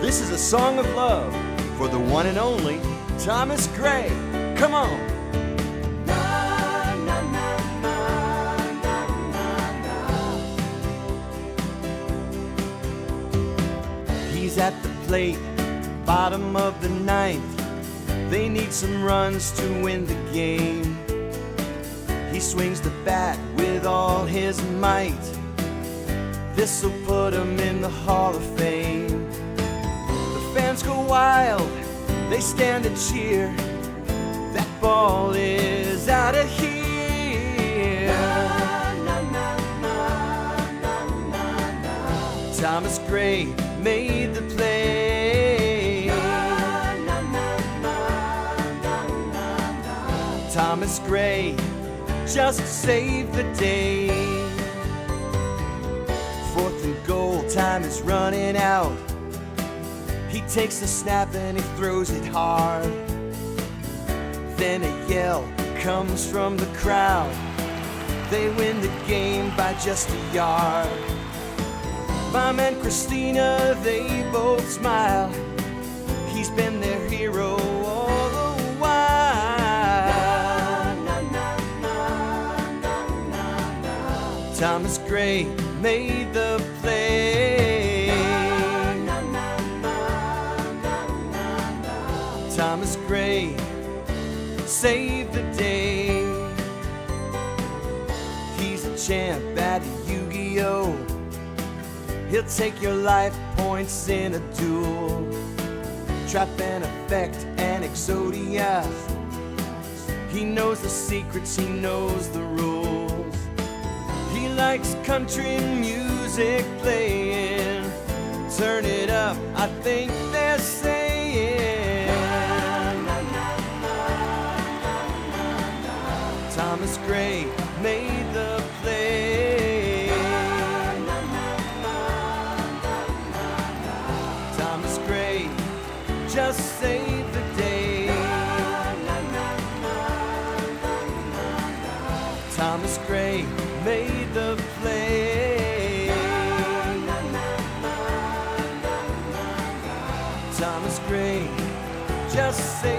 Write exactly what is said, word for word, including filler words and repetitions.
This is a song of love for the one and only Thomas Gray. Come on. He's at the plate, bottom of the ninth. They need some runs to win the game. He swings the bat with all his might. This'll put him in the Hall of Fame. The fans go wild, they stand and cheer. That ball is out of here. Thomas Gray made the play. Thomas Gray just saved the day. Fourth and goal, time is running out. He takes the snap and he throws it hard. Then a yell comes from the crowd. They win the game by just a yard. Mom and Christina, they both smile. He's been their hero all the while. Thomas Gray made the play. Thomas Gray saved the day. He's a champ at Yu-Gi-Oh! He'll take your life points in a duel. Trap and effect and Exodia. He knows the secrets, he knows the rules. He likes country music playing. Turn it up, I think they're saying. Thomas Gray made the play. Thomas Gray just saved the day. Thomas Gray made the play. Thomas Gray just saved